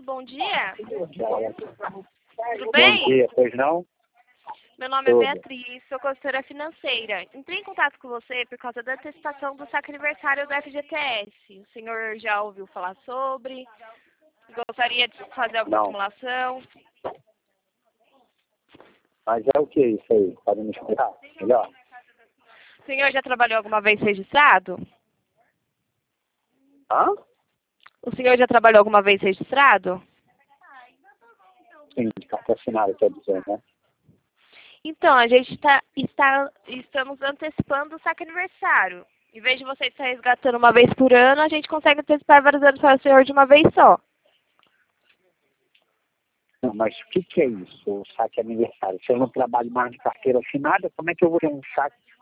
bom dia. Tudo Bom bem? dia, pois não? Meu nome é Tudo. Beatriz, sou consultora financeira. Entrei em contato com você por causa da antecipação do saque aniversário do FGTS. O senhor já ouviu falar sobre? Gostaria de fazer alguma Não. simulação? Mas é o que isso aí? Pode me explicar melhor? O senhor já trabalhou alguma vez registrado? Hã? O senhor já trabalhou alguma vez registrado? Sim, de carta assinada, quer dizer, né? Então, a gente estamos antecipando o saque aniversário. Em vez de você estar resgatando uma vez por ano, a gente consegue antecipar vários anos para o senhor de uma vez só. Não, mas o que é isso, o saque aniversário? Se eu não trabalho mais de carteira assinada, como é que eu vou ter um saque